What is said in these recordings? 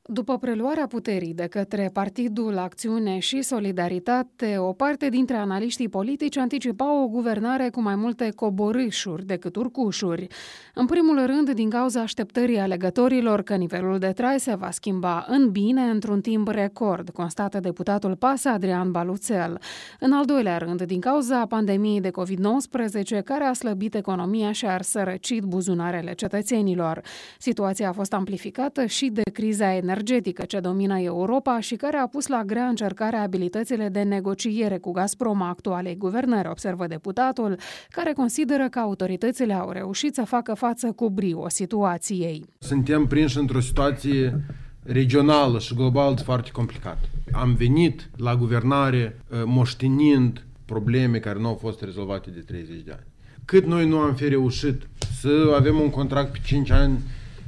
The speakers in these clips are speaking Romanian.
După preluarea puterii de către Partidul Acțiune și Solidaritate, o parte dintre analiștii politici anticipau o guvernare cu mai multe coborâșuri decât urcușuri. În primul rând, din cauza așteptării alegătorilor că nivelul de trai se va schimba în bine într-un timp record, constată deputatul PAS Adrian Baluțel. În al doilea rând, din cauza pandemiei de COVID-19, care a slăbit economia și a sărăcit buzunarele cetățenilor. Situația a fost amplificată și de criza energetică ce domină Europa și care a pus la grea încercare abilitățile de negociere cu Gazprom a actualei guvernări, observă deputatul, care consideră că autoritățile au reușit să facă față cu brio situației. Suntem prinși într-o situație regională și globală foarte complicată. Am venit la guvernare moștenind probleme care nu au fost rezolvate de 30 de ani. Cât noi nu am fi reușit să avem un contract pe 5 ani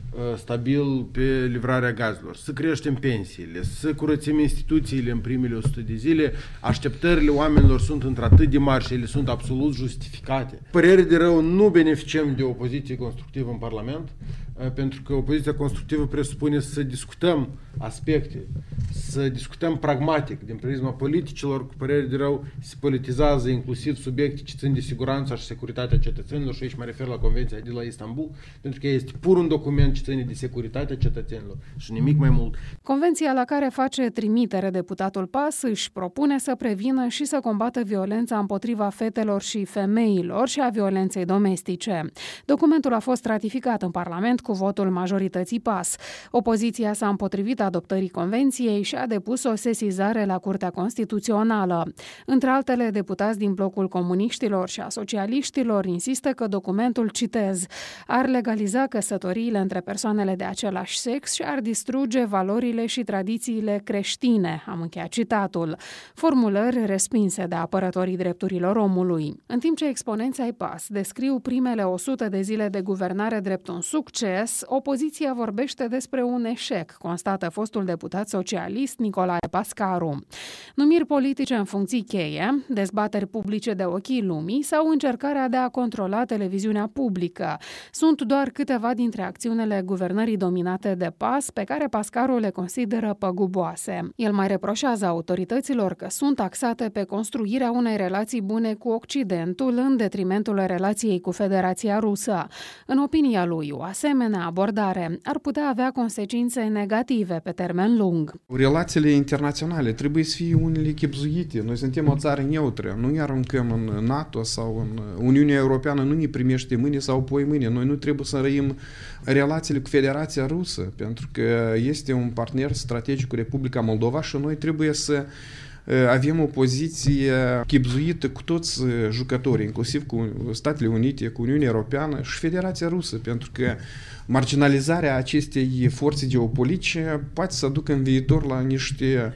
stabil pe livrarea gazelor, să creștem pensiile, să curățim instituțiile în primele 100 de zile, așteptările oamenilor sunt într-atât de mari și ele sunt absolut justificate. Părere de rău, nu beneficiem de o opoziție constructivă în Parlament, pentru că opoziția constructivă presupune să discutăm aspecte, să discutăm pragmatic, din prisma politicilor. Cu părere de rău, se politizează inclusiv subiecte ce țin de siguranța și securitatea cetățenilor, și aici mă refer la Convenția de la Istanbul, pentru că este pur un document ce ține de securitatea cetățenilor și nimic mai mult. Convenția la care face trimitere deputatul PAS își propune să prevină și să combată violența împotriva fetelor și femeilor și a violenței domestice. Documentul a fost ratificat în Parlament cu votul majorității PAS. Opoziția s-a împotrivit adoptării convenției și a depus o sesizare la Curtea Constituțională. Între altele, deputați din blocul comuniștilor și a socialiștilor insistă că documentul, citez, ar legaliza căsătoriile între persoanele de același sex și ar distruge valorile și tradițiile creștine, am încheiat citatul. Formulări respinse de apărătorii drepturilor omului. În timp ce exponenții ai PAS descriu primele 100 de zile de guvernare drept un succes, opoziția vorbește despre un eșec, constată fostul deputat socialist Nicolae Pascaru. Numiri politice în funcții cheie, dezbateri publice de ochii lumii sau încercarea de a controla televiziunea publică sunt doar câteva dintre acțiunile guvernării dominate de PAS pe care Pascaru le consideră păguboase. El mai reproșează autorităților că sunt axate pe construirea unei relații bune cu Occidentul în detrimentul relației cu Federația Rusă. În opinia lui, o asemenea abordare ar putea avea consecințe negative pe termen lung. Relațiile internaționale trebuie să fie unele chibzuite. Noi suntem o țară neutră, nu ne aruncăm în NATO sau în Uniunea Europeană, nu ne primește mâine sau poi mâine. Noi nu trebuie să răim relațiile cu Federația Rusă, pentru că este un partener strategic cu Republica Moldova și noi trebuie să avem o poziție chibzuită cu toți jucătorii, inclusiv cu Statele Unite, cu Uniunea Europeană și Federația Rusă, pentru că marginalizarea acestei forțe geopolitice poate să aducă în viitor la niște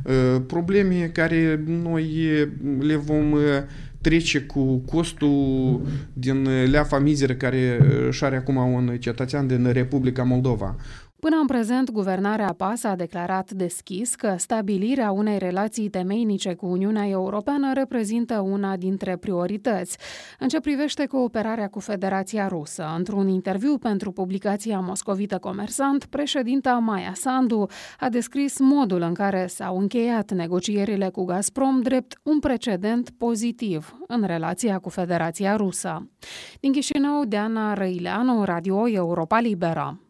probleme care noi le vom trece cu costul din leafa mizeră care își are acum un cetățean din Republica Moldova. Până în prezent, guvernarea PAS a declarat deschis că stabilirea unei relații temeinice cu Uniunea Europeană reprezintă una dintre priorități. În ce privește cooperarea cu Federația Rusă, într-un interviu pentru publicația moscovită Comersant, președinta Maia Sandu a descris modul în care s-au încheiat negocierile cu Gazprom drept un precedent pozitiv în relația cu Federația Rusă. Din Chișinău, Diana Răileanu, Radio Europa Liberă.